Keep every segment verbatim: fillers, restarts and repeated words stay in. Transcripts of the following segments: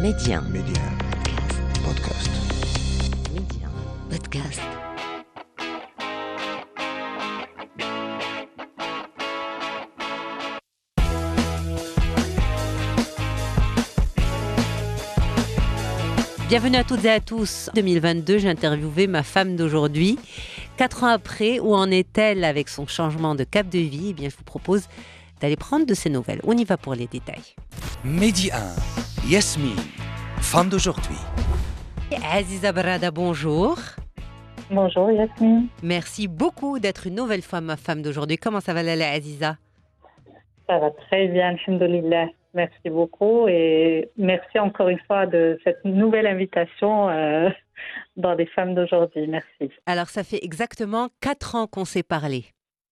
Média. Média. Podcast. Média. Podcast. Bienvenue à toutes et à tous. En deux mille vingt-deux, j'ai interviewé ma femme d'aujourd'hui. Quatre ans après, où en est-elle avec son changement de cap de vie? Eh bien, je vous propose d'aller prendre de ses nouvelles. On y va pour les détails. Média un. Yasmine, femme d'aujourd'hui. Aziza Barada, bonjour. Bonjour Yasmine. Merci beaucoup d'être une nouvelle fois ma femme d'aujourd'hui. Comment ça va, Lala Aziza? Ça va très bien, alhamdoulilah. Merci beaucoup et merci encore une fois de cette nouvelle invitation euh, dans les femmes d'aujourd'hui. Merci. Alors, ça fait exactement quatre ans qu'on s'est parlé.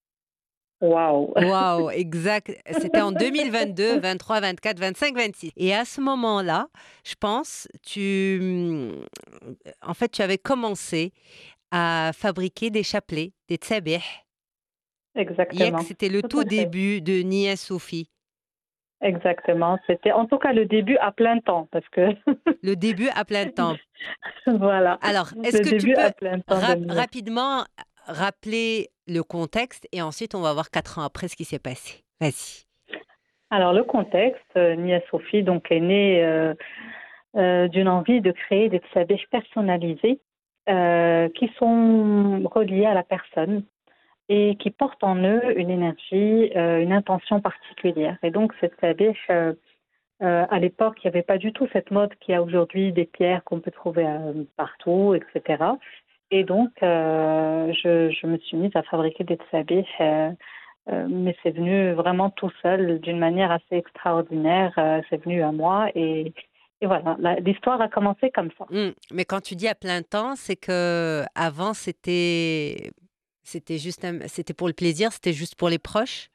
Waouh. Waouh, exact. C'était en deux mille vingt-deux, vingt-trois, vingt-quatre, vingt-cinq, vingt-six. Et à ce moment-là, je pense, tu, en fait, tu avais commencé à fabriquer des chapelets, des tsabih. Exactement. C'était le tout, Tout à fait. début de Nia Sophie. Exactement. C'était en tout cas le début à plein temps parce que Le début à plein temps. voilà. Alors, est-ce Le que tu début peux à plein temps. rap- de- rapidement rappeler le contexte et ensuite on va voir quatre ans après ce qui s'est passé. Vas-y. Alors le contexte, euh, Nia Sophie donc est née euh, euh, d'une envie de créer des tsabih personnalisés euh, qui sont reliés à la personne et qui portent en eux une énergie, euh, une intention particulière. Et donc, cette sabih, euh, euh, à l'époque, il n'y avait pas du tout cette mode qu'il y a aujourd'hui des pierres qu'on peut trouver euh, partout, et cetera. Et donc, euh, je, je me suis mise à fabriquer des sabih, euh, euh, mais c'est venu vraiment tout seul, d'une manière assez extraordinaire. Euh, c'est venu à moi et, et voilà, la- l'histoire a commencé comme ça. Hum, Mais quand tu dis à plein temps, c'est que avant c'était c'était juste un- c'était pour le plaisir, c'était juste pour les proches.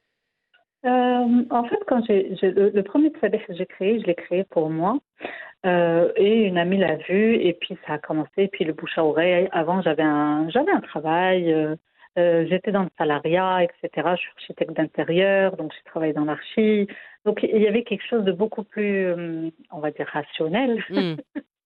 Euh, en fait, quand j'ai, j'ai- le, le premier sabih que j'ai créé, je l'ai créé pour moi. Euh, et une amie l'a vu, et puis ça a commencé, et puis le bouche à oreille. Avant, j'avais un, j'avais un travail, euh, euh, j'étais dans le salariat, et cetera. Je suis architecte d'intérieur, donc j'ai travaillé dans l'archi. Donc il y avait quelque chose de beaucoup plus, euh, on va dire, rationnel, Hum,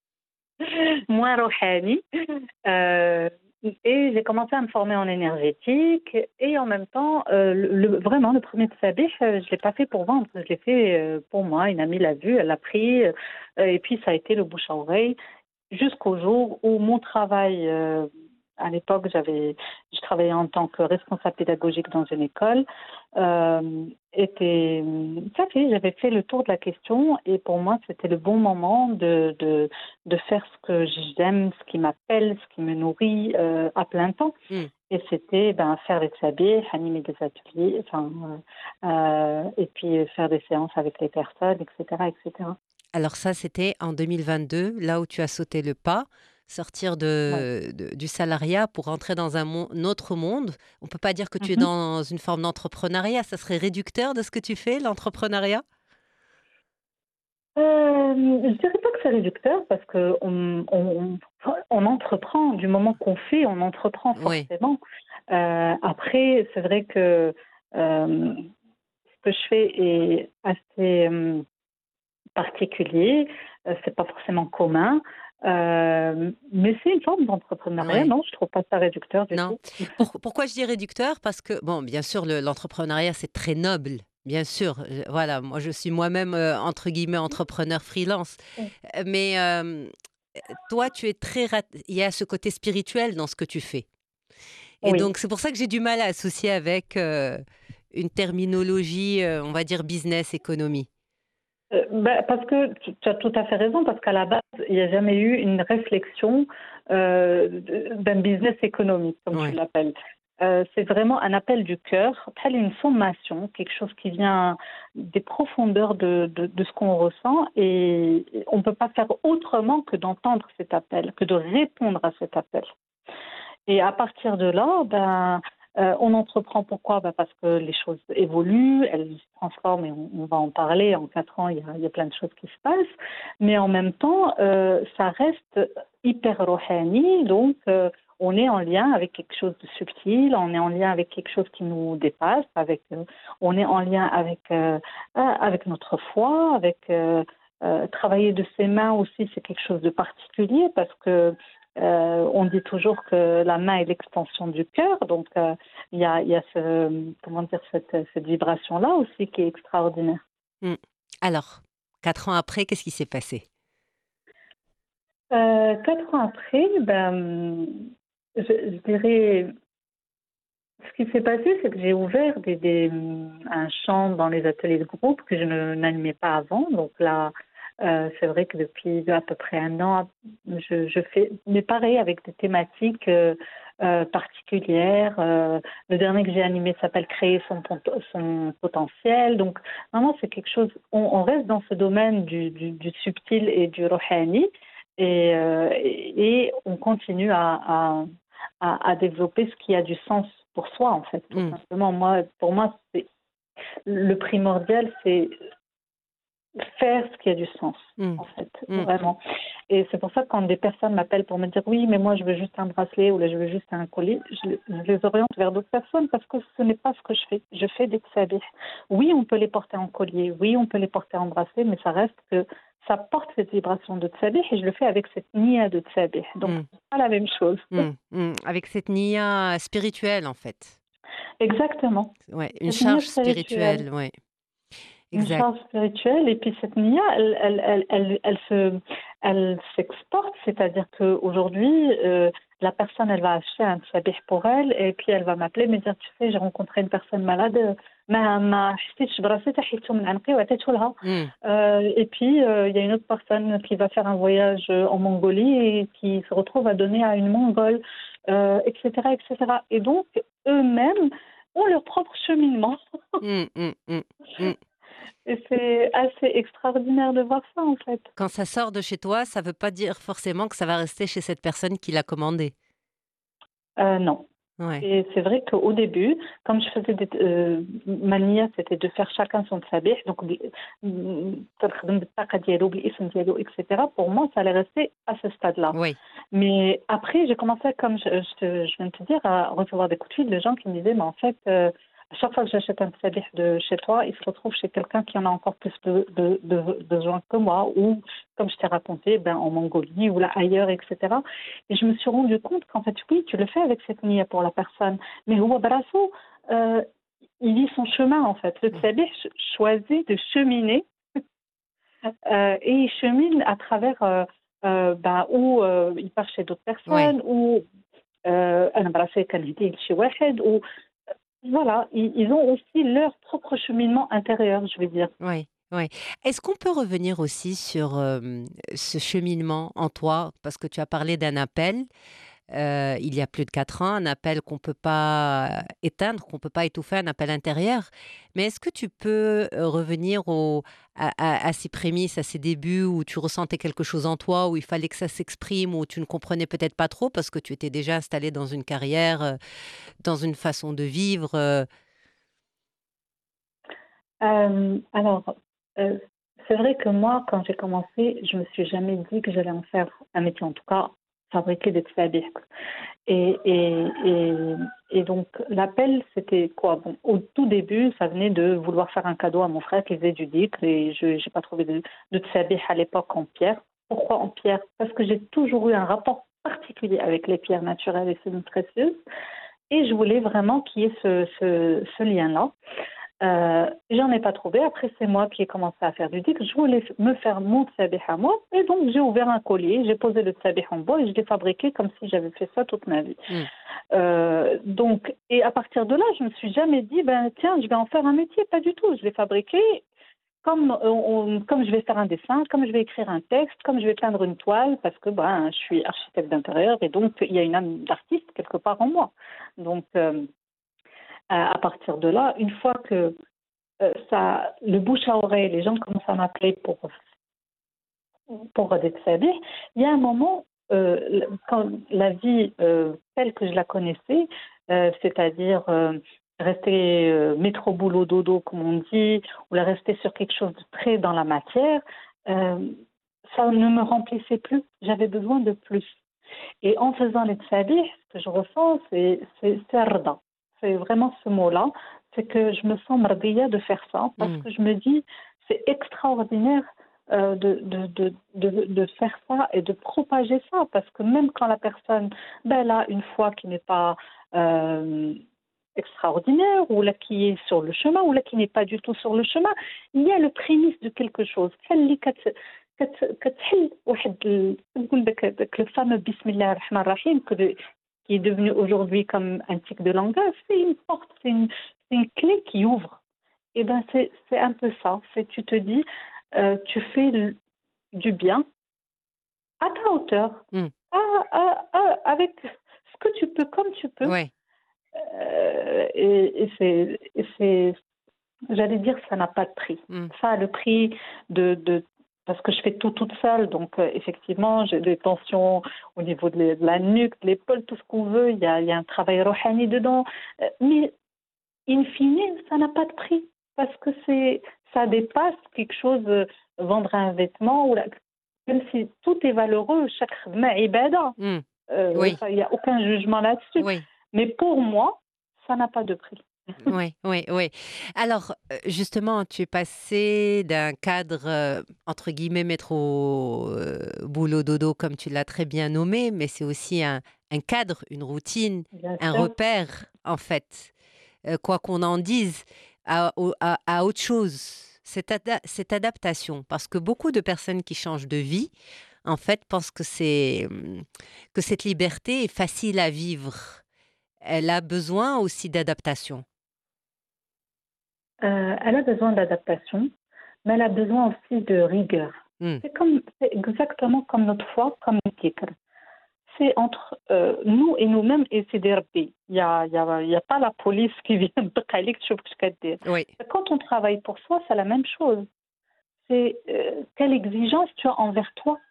moins rouhani. Euh, et j'ai commencé à me former en énergétique et en même temps, euh, le, le- vraiment le premier sabih, euh, je l'ai pas fait pour vendre, je l'ai fait euh, pour moi. Une amie l'a vu, elle l'a pris euh, et puis ça a été le bouche à oreille jusqu'au jour où mon travail, euh, à l'époque, j'avais, je travaillais en tant que responsable pédagogique dans une école, euh, était, ça fait, j'avais fait le tour de la question et pour moi, c'était le bon moment de, de, de faire ce que j'aime, ce qui m'appelle, ce qui me nourrit euh, à plein temps. hum. Et c'était ben, faire des sabés, animer des ateliers, enfin, euh, euh, et puis faire des séances avec les personnes, et cetera, et cetera. Alors ça, c'était en deux mille vingt-deux, là où tu as sauté le pas, sortir Ouais. de, de- du salariat pour entrer dans un, mon- un autre monde. On peut pas dire que tu es Mhm. dans une forme d'entrepreneuriat. Ça serait réducteur de ce que tu fais, l'entrepreneuriat? Euh, je dirais pas que c'est réducteur parce que on, on, on entreprend du moment qu'on fait, on entreprend Oui. forcément. Euh, après, c'est vrai que euh, ce que je fais est assez euh, particulier, euh, c'est pas forcément commun, euh, mais c'est une forme d'entrepreneuriat. Oui. Non, je trouve pas ça réducteur du Non. tout. Pour- pourquoi je dis réducteur? Parce que, bon, bien sûr, le- l'entrepreneuriat, c'est très noble. Bien sûr. Euh, Voilà, moi, je suis moi-même, euh, entre guillemets, entrepreneur freelance. Euh, Mais euh, toi, tu es très... rat- Il y a ce côté spirituel dans ce que tu fais. Et Oui. donc, c'est pour ça que j'ai du mal à associer avec euh, une terminologie, euh, on va dire, business, économie. Euh, ben, parce que tu tu as tout à fait raison, parce qu'à la base, il n'y a jamais eu une réflexion euh, de- d'un business économique, comme tu Ouais. l'appelles. Euh, c'est vraiment un appel du cœur, telle une sommation, quelque chose qui vient des profondeurs de, de, de ce qu'on ressent, et on ne peut pas faire autrement que d'entendre cet appel, que de répondre à cet appel. Et à partir de là, ben, euh, on entreprend pourquoi? Ben parce que les choses évoluent, elles se transforment et on, on va en parler. En quatre ans, il y, a, il y a plein de choses qui se passent. Mais en même temps, euh, ça reste hyper rohani. Donc, euh, on est en lien avec quelque chose de subtil, on est en lien avec quelque chose qui nous dépasse, avec, euh, on est en lien avec, euh, avec notre foi, avec... Euh, euh, travailler de ses mains aussi, c'est quelque chose de particulier parce que euh, on dit toujours que la main est l'extension du cœur, donc euh, il y a, il y a ce, comment dire, cette, cette vibration-là aussi qui est extraordinaire. Mmh. Alors, quatre ans après, qu'est-ce qui s'est passé? Euh, quatre ans après, ben, je, je dirais, ce qui s'est passé, c'est que j'ai ouvert des, des, un champ dans les ateliers de groupe que je ne- n'animais pas avant. Donc là, euh, c'est vrai que depuis à peu près un an, je, je fais, mais pareil, avec des thématiques euh, euh, particulières. Euh, le dernier que j'ai animé s'appelle Créer son, pot- son potentiel. Donc vraiment, c'est quelque chose, on, on reste dans ce domaine du, du, du subtil et du rohani. Et, euh, et, et on continue à, à, à, à développer ce qui a du sens pour soi, en fait, tout Mmh. simplement. Moi, pour moi, c'est le primordial, c'est faire ce qui a du sens, Mmh. en fait, Mmh. vraiment. Et c'est pour ça que quand des personnes m'appellent pour me dire oui, mais moi je veux juste un bracelet ou là je veux juste un collier, je, je les oriente vers d'autres personnes parce que ce n'est pas ce que je fais. Je fais des tsabih. Oui, on peut les porter en collier, oui, on peut les porter en bracelet, mais ça reste que ça porte cette vibration de tsabih et je le fais avec cette nia de tsabih. Donc, Mmh. c'est pas la même chose. Mmh. Mmh. Avec cette nia spirituelle, en fait. Exactement. Ouais, une Cette nia charge spirituelle. spirituelle, ouais, Une exact. charge spirituelle et puis cette nia elle elle elle elle, elle se elle s'exporte, c'est-à-dire qu'aujourd'hui euh, la personne elle va acheter un tsabih pour elle et puis elle va m'appeler me dire tu sais j'ai rencontré une personne malade ما ما حسيتش براسي حيته من عنقي وعطيته لها. Mmh. Euh, et puis euh, il y a une autre personne qui va faire un voyage en Mongolie et qui se retrouve à donner à une Mongole, euh, et cetera, et cetera. Et donc eux-mêmes ont leur propre cheminement. Mmh, mmh, mmh, mmh. Et c'est assez extraordinaire de voir ça, en fait. Quand ça sort de chez toi, ça veut pas dire forcément que ça va rester chez cette personne qui l'a commandé. Euh, non. Ouais. Et c'est vrai qu'au début, comme je faisais des, euh, ma nia, c'était de faire chacun son tsabih, donc تنخدم بالطاقة ديالو بالاسم ديالو, et cetera. Pour moi, ça allait rester à ce stade-là. Oui. Mais après, j'ai commencé, comme je, je, te- je viens de te dire, à recevoir des coups de fil de gens qui me disaient, mais en fait, euh, à chaque fois que j'achète un sabih de chez toi, il se retrouve chez quelqu'un qui en a encore plus de, de, de, besoin que moi, ou, comme je t'ai raconté, ben, en Mongolie ou là ailleurs, et cetera. Et je me suis rendu compte qu'en fait, oui, tu le fais avec cette nia pour la personne, mais Huwa Barasso, euh, il vit son chemin, en fait. Le Mmh. sabih ch- choisit de cheminer euh, et il chemine à travers euh, euh, bah, où euh, il part chez d'autres Ouais. personnes, ou euh, أنا براسي كنهديه لشي واحد, ou voilà, ils, ils ont aussi leur propre cheminement intérieur, je vais dire. Ouais, ouais. Est-ce qu'on peut revenir aussi sur, hem, ce cheminement en toi? Parce que tu as parlé d'un appel, heu, il y a plus de quatre ans, un appel qu'on peut pas éteindre, qu'on peut pas étouffer, un appel intérieur. Mais est-ce que tu peux, heu, revenir au à à à ces prémices, à ces débuts où tu ressentais quelque chose en toi, où il fallait que ça s'exprime, où tu ne comprenais peut-être pas trop parce que tu étais déjà installé dans une carrière, heu, dans une façon de vivre, heu? Euh, alors, euh, c'est vrai que moi, quand j'ai commencé, je me suis jamais dit que j'allais en faire un métier, en tout cas, fabriquer des tsabih. Et, et, et, et donc, l'appel, c'était quoi? Bon, au tout début, ça venait de vouloir faire un cadeau à mon frère qui faisait du dhikr et je n'ai pas trouvé de, de tsabih à l'époque en pierre. Pourquoi en pierre? Parce que j'ai toujours eu un rapport particulier avec les pierres naturelles et semi-précieuses et je voulais vraiment qu'il y ait ce, ce, ce lien-là. Euh, j'en ai pas trouvé. Après, c'est moi qui ai commencé à faire du dhikr. Je voulais me faire mon tsabih à moi. Et donc, j'ai ouvert un collier, j'ai posé le tsabih en bois et je l'ai fabriqué comme si j'avais fait ça toute ma vie. Mmh. Euh, donc, et à partir de là, je me suis jamais dit, ben tiens, je vais en faire un métier. Pas du tout. Je l'ai fabriqué comme, on, comme je vais faire un dessin, comme je vais écrire un texte, comme je vais peindre une toile, parce que ben, je suis architecte d'intérieur et donc il y a une âme d'artiste quelque part en moi. Donc, euh, à partir de là, une fois que euh, ça, le bouche à oreille, les gens commencent à m'appeler pour, pour des tsabih, il y a un moment, euh, quand la vie euh, telle que je la connaissais, euh, c'est-à-dire euh, rester euh, métro boulot dodo, comme on dit, ou la rester sur quelque chose de très dans la matière, euh, ça ne me remplissait plus. J'avais besoin de plus. Et en faisant les tsabih, ce que je ressens, c'est c'est sarda. C'est vraiment ce mot-là. C'est que je me sens mardia de faire ça parce Mmh. que je me dis, c'est extraordinaire euh, de, de, de, de, de faire ça et de propager ça. Parce que même quand la personne, ben, elle a une foi qui n'est pas euh, extraordinaire, ou là qui est sur le chemin, ou là qui n'est pas du tout sur le chemin, il y a le prémisse de quelque chose. اللي كت- كت- كتحل واحد ال- نقول لك داك le fameux Bismillah ar-Rahman ar-Rahim que- qui est devenu aujourd'hui comme un tic de langage, c'est une porte, c'est une, c'est une clé qui ouvre. Et ben c'est, c'est un peu ça. C'est tu te dis, euh, tu fais le- du bien à ta hauteur, Mm. à- à- à- avec ce que tu peux, comme tu peux. Ouais. Euh, et, et c'est, et c'est, j'allais dire, ça n'a pas de prix. Mm. Ça a le prix de, de parce que je fais tout toute seule, donc euh, effectivement, j'ai des tensions au niveau de, la de la nuque, de l'épaule, tout ce qu'on veut. Il y a, il y a un travail rohani dedans, Euh, mais in fine, ça n'a pas de prix parce que c'est, ça dépasse quelque chose. euh, vendre un vêtement ou la, même si tout est valeureux, chaque khidma est ibada. Mm. Euh, Oui. ça, il n'y a aucun jugement là-dessus. Oui. Mais pour moi, ça n'a pas de prix. Oui, oui, oui. Alors, euh, justement, tu es passé d'un cadre, euh, entre guillemets, métro, euh, boulot, dodo, comme tu l'as très bien nommé, mais c'est aussi un, un cadre, une routine, Bien un sûr. repère, en fait, euh, quoi qu'on en dise, à, au- à- à autre chose, cette, ada- cette adaptation. Parce que beaucoup de personnes qui changent de vie, en fait, pensent que c'est, hum, que cette liberté est facile à vivre. Elle a besoin aussi d'adaptation. Euh, elle a besoin d'adaptation, mais elle a besoin aussi de rigueur. Mm. C'est comme, c'est exactement comme notre foi, comme le dhikr. C'est entre euh, nous et nous-mêmes et c'est des rabbi. Il n'y a, il y a, il y a pas la police qui vient te dire ce que tu dire. Oui, Quand on travaille pour soi, c'est la même chose. C'est euh, quelle exigence tu as envers toi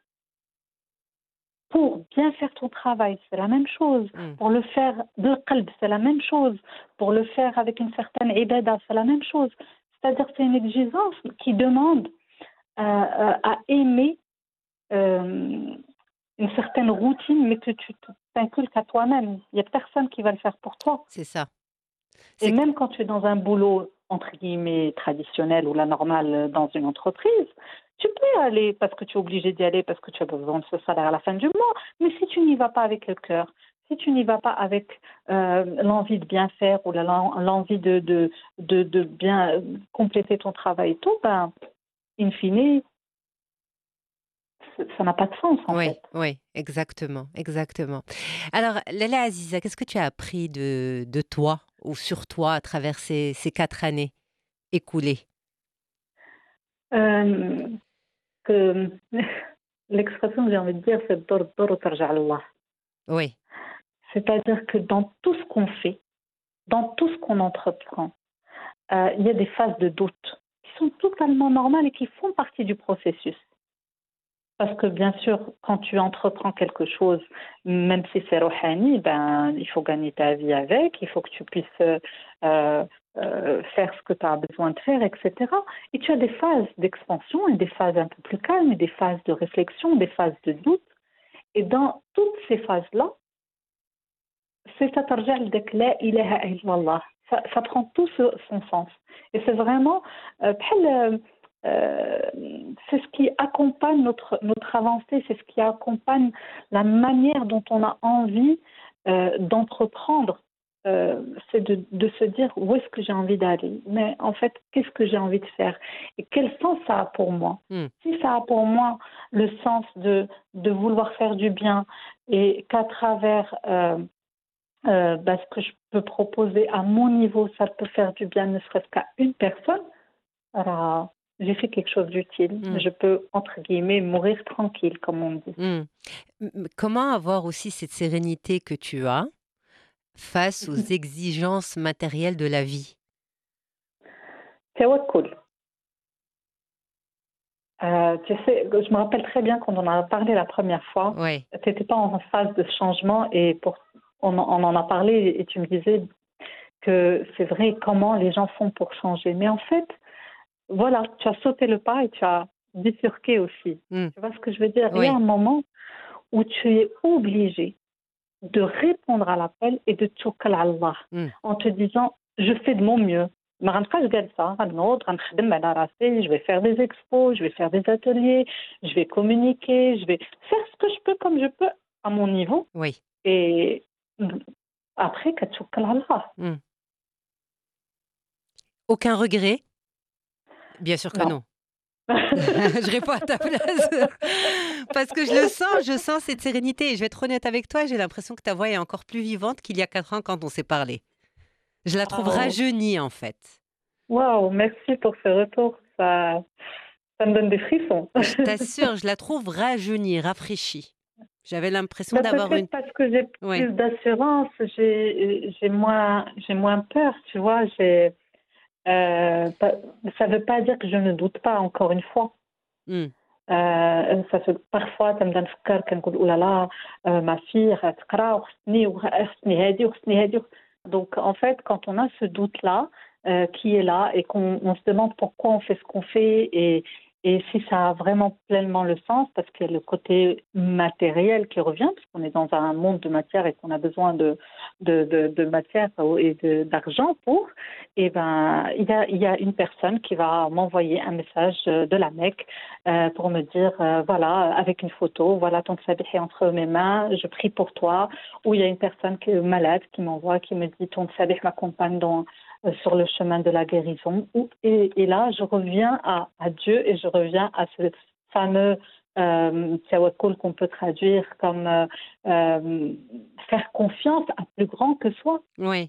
pour bien faire ton travail, c'est la même chose. Mm. Pour le faire de qalb, c'est la même chose. Pour le faire avec une certaine ibada, c'est la même chose. C'est-à-dire que c'est une exigence qui demande euh, euh, à aimer euh, une certaine routine, mais que tu t'inculques à toi-même. Il n'y a personne qui va le faire pour toi. c'est ça. Et C'est même quand tu es dans un boulot, entre guillemets, traditionnel ou la normale dans une entreprise, tu peux aller parce que tu es obligé d'y aller, parce que tu as besoin de ce salaire à la fin du mois. Mais si tu n'y vas pas avec le cœur, si tu n'y vas pas avec euh, l'envie de bien faire ou la- l'envie de, de, de, de bien compléter ton travail et tout, ben, in fine, ça n'a pas de sens en oui, fait. oui, exactement, exactement. Alors, Lala Aziza, qu'est-ce que tu as appris de, de toi ou sur toi à travers ces, ces quatre années écoulées? Euh, que l'expression que j'ai envie de dire, c'est dor dor tarja Allah. Oui, C'est-à-dire que dans tout ce qu'on fait, dans tout ce qu'on entreprend, euh, il y a des phases de doute qui sont totalement normales et qui font partie du processus. Parce que bien sûr, quand tu entreprends quelque chose, même si c'est rohani, ben, il faut gagner ta vie avec, il faut que tu puisses euh, euh, faire ce que tu as besoin de faire, et cetera. Et tu as des phases d'expansion et des phases un peu plus calmes, et des phases de réflexion, des phases de doute. Et dans toutes ces phases-là, c'est ça tarja l'dak la ilaha illallah. Ça, ça prend tout ce- son sens. Et c'est vraiment euh, بحال, euh, euh, c'est ce qui accompagne notre, notre avancée, c'est ce qui accompagne la manière dont on a envie euh, d'entreprendre. Euh, c'est de, de se dire où est-ce que j'ai envie d'aller, mais en fait, qu'est-ce que j'ai envie de faire et quel sens ça a pour moi. mm, Si ça a pour moi le sens de, de vouloir faire du bien et qu'à travers euh, euh, bah, ce que je peux proposer à mon niveau, ça peut faire du bien ne serait-ce qu'à une personne, alors j'ai fait quelque chose d'utile. mm, Je peux, entre guillemets, mourir tranquille, comme on dit. mm. M- Comment avoir aussi cette sérénité que tu as face aux exigences matérielles de la vie? Tawakkul. Euh, tu sais, je me rappelle très bien quand on en a parlé la première fois, Oui, tu n'étais pas en phase de changement et pour, on, en- on en a parlé et tu me disais que c'est vrai comment les gens font pour changer. Mais en fait, voilà, tu as sauté le pas et tu as bifurqué aussi. mm, Tu vois ce que je veux dire? Il y a oui, un moment où tu es obligé de répondre à l'appel et de tawakkal à Allah mm, en te disant je fais de mon mieux. ما غنبقاش جالسة، غنوض غنخدم على راسي، je vais faire des expos, je vais faire des ateliers, je vais communiquer, je vais faire ce que je peux comme je peux à mon niveau Oui. et mmh, après كتوكل على الله. Mmh. Aucun regret? Bien sûr que Non. non. Je réponds à ta place parce que je le sens, je sens cette sérénité et je vais être honnête avec toi, j'ai l'impression que ta voix est encore plus vivante qu'il y a quatre ans quand on s'est parlé. Je la trouve Waouh! rajeunie, en fait. Waouh, merci pour ce retour, ça ça me donne des frissons. Je t'assure, je la trouve rajeunie, rafraîchie. J'avais l'impression Bah, d'avoir une peut-être parce que j'ai ouais. plus d'assurance, j'ai j'ai moins j'ai moins peur, tu vois? J'ai, heu, pas ça veut pas dire que je ne doute pas, encore une fois. Mmh. آآ ça fait parfois تنبدا نفكر كنقول أوه لا لا euh, ma fille راه تقرا وخصني وخصني هادي وخصني هادي. Donc en fait, quand on a ce doute-là, heu, qui est là et qu'on on se demande pourquoi on fait ce qu'on fait et et si ça a vraiment pleinement le sens, parce qu'il y a le côté matériel qui revient, puisqu'on est dans un monde de matière et qu'on a besoin de de de de matière et de d'argent pour, et ben, il y a il y a une personne qui va m'envoyer un message, heu, de la Mecque, heu, pour me dire, heu, voilà, avec une photo, voilà ton tsabih est entre mes mains, je prie pour toi. Ou il y a une personne qui est malade qui m'envoie, qui me dit ton tsabih m'accompagne dans euh, sur le chemin de la guérison. Ou, et, et là, je reviens à, à Dieu et je reviens à ce fameux euh, tawakkul qu'on peut traduire comme euh, euh, faire confiance à plus grand que soi. Oui,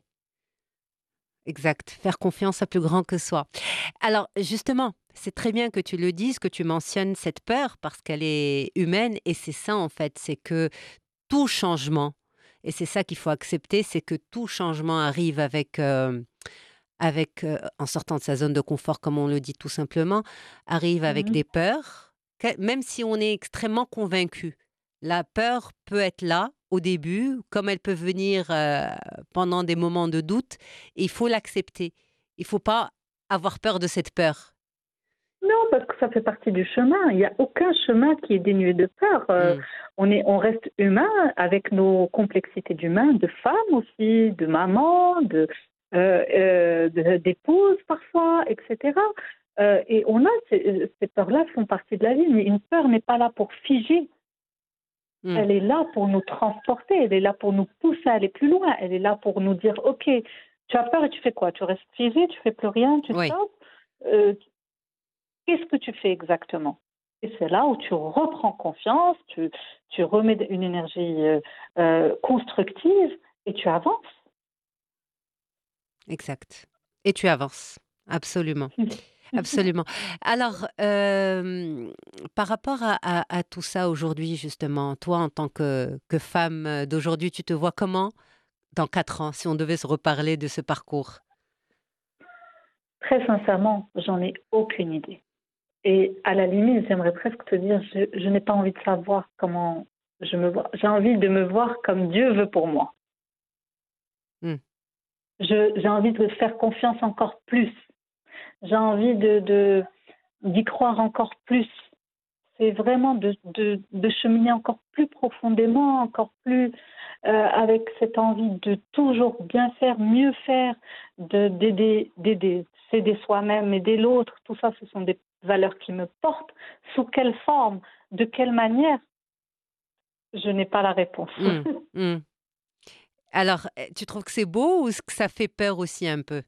exact. Faire confiance à plus grand que soi. Alors, justement, c'est très bien que tu le dises, que tu mentionnes cette peur parce qu'elle est humaine et c'est ça, en fait, c'est que tout changement, et c'est ça qu'il faut accepter, c'est que tout changement arrive avec, euh, avec euh, en sortant de sa zone de confort, comme on le dit tout simplement, arrive avec Mhm. des peurs, que- même si on est extrêmement convaincu. La peur peut être là au début, comme elle peut venir euh, pendant des moments de doute, et il faut l'accepter. Il faut pas avoir peur de cette peur. Non, parce que ça fait partie du chemin. Il n'y a aucun chemin qui est dénué de peur. Euh, Mm. on, est, on reste humain avec nos complexités d'humain, de femmes aussi, de maman, de, euh, euh, de- d'épouse parfois, et cetera. Euh, et on a ces, ces peurs-là font partie de la vie, mais une peur n'est pas là pour figer. Mm. Elle est là pour nous transporter, elle est là pour nous pousser à aller plus loin, elle est là pour nous dire, ok, tu as peur et tu fais quoi? Tu restes figé, tu fais plus rien, tu Oui, stops. Euh, Qu'est-ce que tu fais exactement? Et c'est là où tu reprends confiance, tu, tu remets une énergie euh, euh, constructive et tu avances. exact. Et tu avances. Absolument. Absolument. Alors, euh, par rapport à, à- à tout ça aujourd'hui, justement, toi, en tant que, que femme euh, d'aujourd'hui, tu te vois comment dans quatre ans, si on devait se reparler de ce parcours? Très sincèrement, j'en ai aucune idée. Et à la limite, j'aimerais presque te dire, je, je n'ai pas envie de savoir comment je me vois. J'ai envie de me voir comme Dieu veut pour moi. Hmm. Je- J'ai envie de faire confiance encore plus. J'ai envie de, de- d'y croire encore plus. C'est vraiment de, de, de cheminer encore plus profondément, encore plus euh, avec cette envie de toujours bien faire, mieux faire, de, d'aider, d'aider, s'aider soi-même, aider l'autre. Tout ça, ce sont des valeurs qui me portent. Sous quelle forme, de quelle manière, je n'ai pas la réponse. Hmm. Hmm. Alors, euh, tu trouves que c'est beau ou que ça fait peur aussi un peu?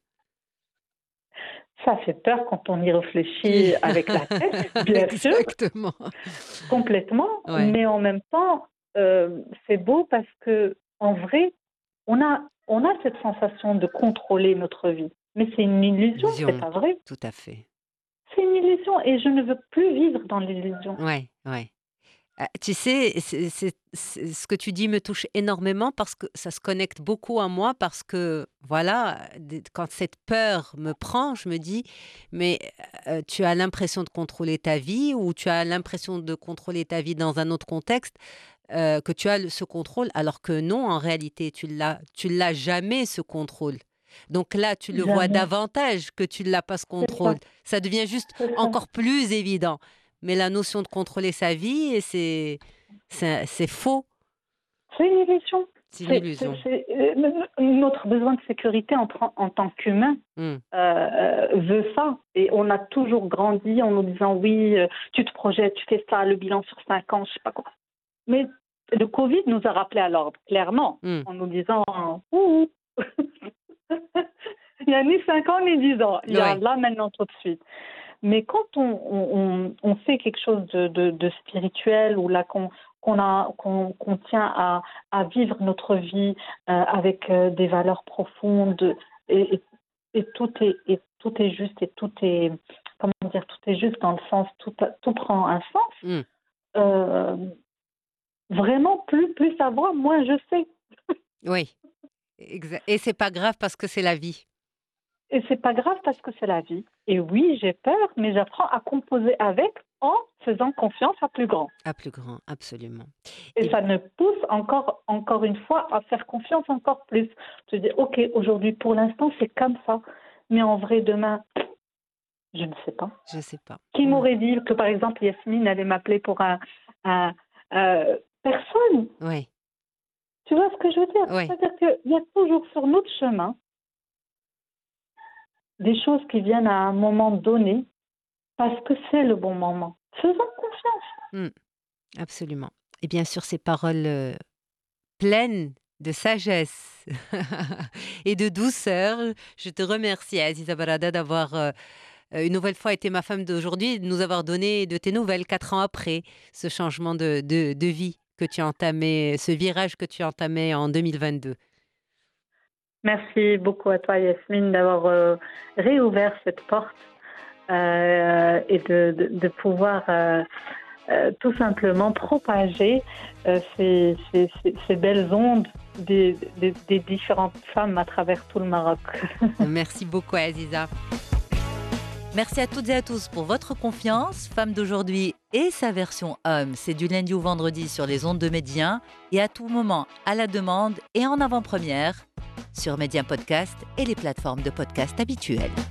Ça fait peur quand on y Tu- réfléchit avec la tête, bien sûr, Exactement. complètement, Ouais. mais en même temps, euh, c'est beau parce que en vrai, on a, on a cette sensation de contrôler notre vie. Mais c'est une illusion, c'est Illusion, pas vrai. tout à fait. C'est une illusion et je ne veux plus vivre dans l'illusion. Ouais, ouais. Ah, tu sais, c'est c'est c'est ce que tu dis me touche énormément parce que ça se connecte beaucoup à moi parce que voilà, des quand cette peur me prend, je me dis: «Mais, heu, tu as l'impression de contrôler ta vie ou tu as l'impression de contrôler ta vie dans un autre contexte, heu, que tu as le ce contrôle», alors que non, en réalité, tu l'as tu l'as jamais ce contrôle. Donc là, tu le vois Jamais. davantage que tu ne l'as pas ce C'est contrôle. ça, Ça devient juste c'est ça. encore plus évident. Mais la notion de contrôler sa vie, et c'est c'est c'est faux. C'est une illusion. C'est une C'est, illusion. c'est- c'est- euh, notre besoin de sécurité en, tra- en tant qu'humain Hmm. euh, veut ça. Et on a toujours grandi en nous disant oui, euh, tu te projettes, tu fais ça, le bilan sur cinq ans, je sais pas quoi. Mais le Covid nous a rappelé à l'ordre, clairement, Hmm. en nous disant ouh, il n'y a ni cinq ans ni dix ans, il y a Ouais. là maintenant tout de suite. Mais quand on, on, on- on fait quelque chose de, de, de spirituel ou là qu'on qu'on a qu'on, qu'on tient à, à vivre notre vie euh, avec euh, des valeurs profondes et, et, et tout est et tout est juste et tout est comment dire tout est juste dans le sens tout tout prend un sens. Hmm. Euh, Vraiment plus plus ça va, moins je sais. Oui. Exa- Et c'est pas grave parce que c'est la vie. Et c'est pas grave parce que c'est la vie. Et oui, j'ai peur, mais j'apprends à composer avec en faisant confiance à plus grand. À plus grand, absolument. Et Et ça me pousse encore, encore une fois à faire confiance encore plus. Je dis, OK, aujourd'hui, pour l'instant, c'est comme ça. Mais en vrai, demain, je ne sais pas. je sais pas. Qui Hmm. m'aurait dit que, par exemple, Yasmine allait m'appeler pour un... un euh, personne. Oui, Tu vois ce que je veux dire? oui, C'est-à-dire qu'il y a toujours sur notre chemin des choses qui viennent à un moment donné parce que c'est le bon moment. Faisons confiance. absolument. Et bien sûr, ces paroles euh, pleines de sagesse et de douceur. Je te remercie, Aziza Barada, d'avoir euh, une nouvelle fois été ma femme d'aujourd'hui et de nous avoir donné de tes nouvelles quatre ans après ce changement de, de, de vie que tu as entamé, ce virage que tu as entamé en deux mille vingt-deux. Merci beaucoup à toi, Yasmine, d'avoir euh, réouvert cette porte euh, et de, de, de pouvoir euh, euh, tout simplement propager euh, ces, ces, ces, ces belles ondes des, des, des différentes femmes à travers tout le Maroc. Merci beaucoup, Aziza. Merci à toutes et à tous pour votre confiance. Femme d'aujourd'hui et sa version homme, c'est du lundi au vendredi sur les ondes de Média et à tout moment à la demande et en avant-première sur Média Podcast et les plateformes de podcast habituelles.